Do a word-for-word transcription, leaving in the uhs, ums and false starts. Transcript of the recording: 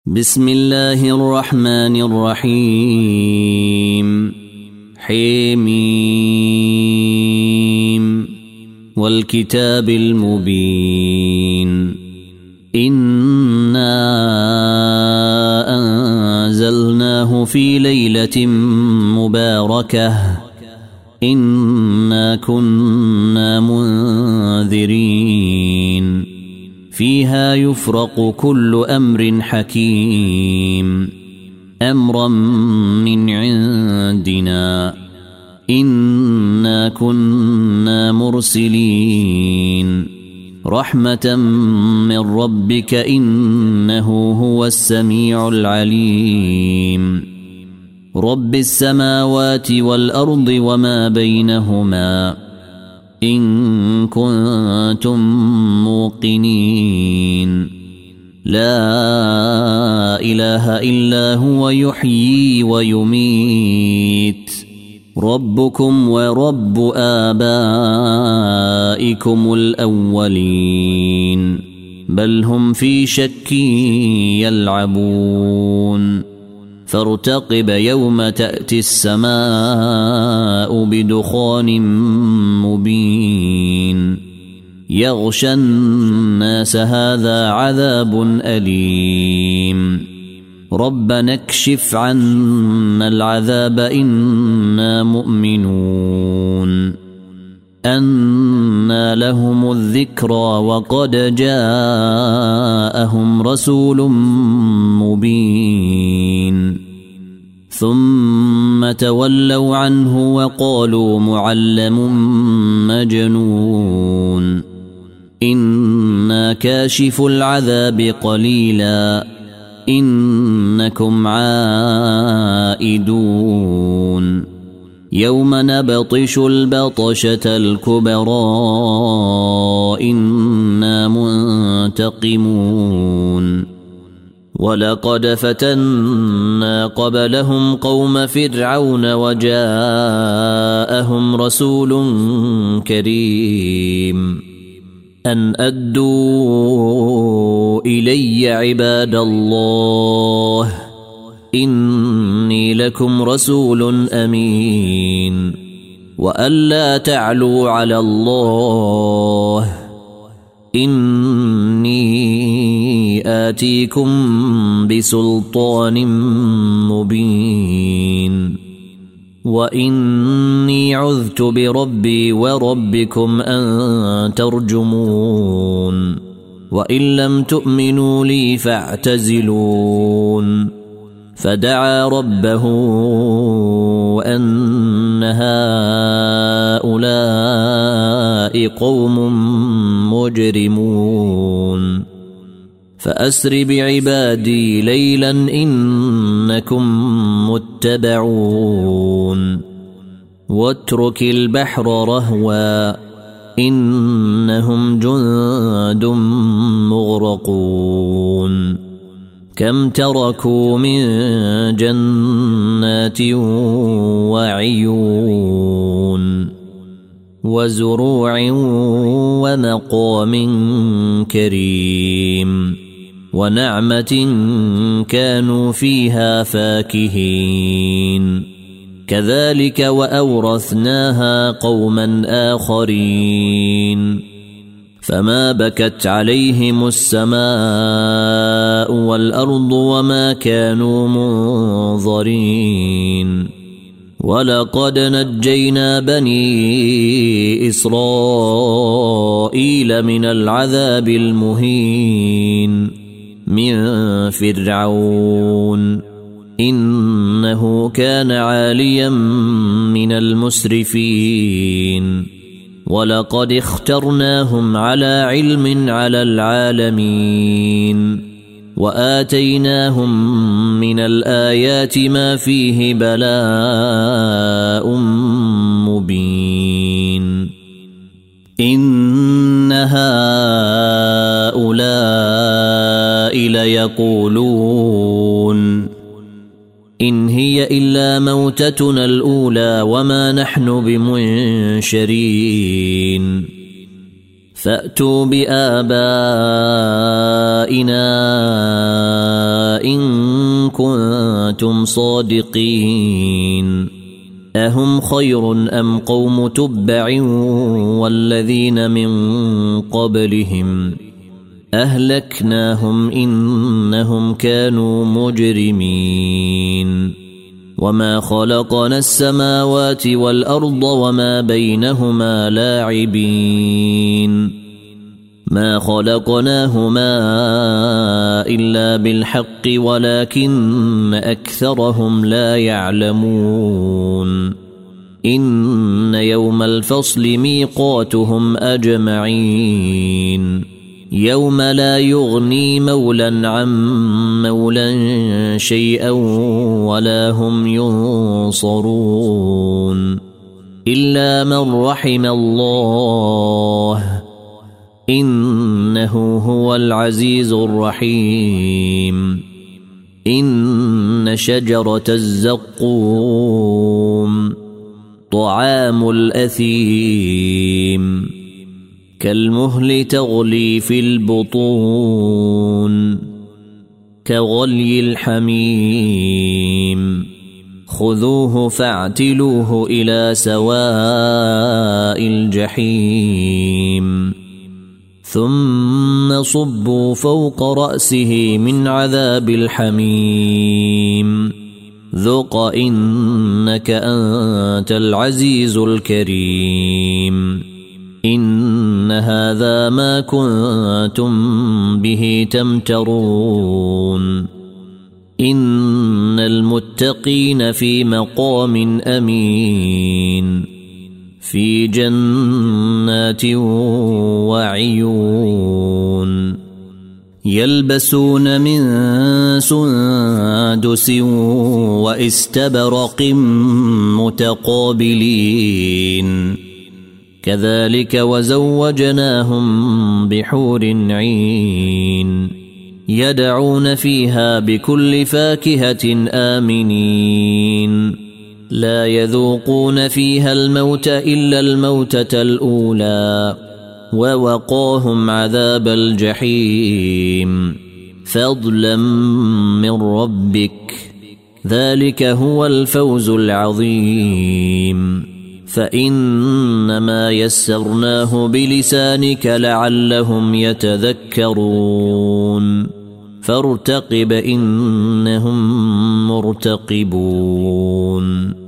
بسم الله الرحمن الرحيم حميم والكتاب المبين إنا أنزلناه في ليلة مباركة إنا كنا منذرين فيها يفرق كل أمر حكيم أمرا من عندنا إنا كنا مرسلين رحمة من ربك إنه هو السميع العليم رب السماوات والأرض وما بينهما إن كنتم موقنين لا إله إلا هو يحيي ويميت ربكم ورب آبائكم الأولين بل هم في شك يلعبون فارتقب يوم تأتي السماء بدخان مبين يغشى الناس هذا عذاب أليم ربنا اكشف عنا العذاب إنا مؤمنون أنى لهم الذكرى وقد جاءهم رسول مبين ثم تولوا عنه وقالوا معلم مجنون إنا كاشف العذاب قليلا إنكم عائدون يوم نبطش البطشة الكبرى إنا منتقمون ولقد فتنا قبلهم قوم فرعون وجاءهم رسول كريم أن أدوا إلي عباد الله إني لكم رسول أمين وألا تعلوا على الله إني آتيكم بسلطان مبين وإني عذت بربي وربكم أن ترجمون وإن لم تؤمنوا لي فاعتزلون فدعا ربه أن هؤلاء قوم مجرمون فأسر بعبادي ليلا إنكم متبعون واترك البحر رهوا إنهم جند مغرقون كم تركوا من جنات وعيون وزروع ومقام كريم ونعمة كانوا فيها فاكهين كذلك وأورثناها قوما آخرين فما بكت عليهم السماء والأرض وما كانوا منظرين ولقد نجينا بني إسرائيل من العذاب المهين من فرعون إنه كان عاليا من المسرفين ولقد اخترناهم على علم على العالمين وآتيناهم من الآيات ما فيه بلاء مبين إن هؤلاء ليقولون إن هي إلا موتتنا الأولى وما نحن بمنشرين فأتوا بآبائنا إن كنتم صادقين أهم خير أم قوم تبع والذين من قبلهم أهلكناهم إنهم كانوا مجرمين وما خلقنا السماوات والأرض وما بينهما لاعبين ما خلقناهما إلا بالحق ولكن أكثرهم لا يعلمون إن يوم الفصل ميقاتهم أجمعين يوم لا يغني مولا عن مولا شيئا ولا هم ينصرون إلا من رحم الله إنه هو العزيز الرحيم إن شجرة الزقوم طعام الأثيم كالمهل تغلي في البطون كغلي الحميم خذوه فاعتلوه إلى سواء الجحيم ثم صبوا فوق رأسه من عذاب الحميم ذق إنك أنت العزيز الكريم إن هذا ما كنتم به تمترون إن المتقين في مقام أمين في جنات وعيون يلبسون من سندس واستبرق متقابلين كذلك وزوجناهم بحور عين يدعون فيها بكل فاكهة آمنين لا يذوقون فيها الموت إلا الموتة الأولى ووقاهم عذاب الجحيم فضلا من ربك ذلك هو الفوز العظيم فإنما يسرناه بلسانك لعلهم يتذكرون فارتقب إنهم مرتقبون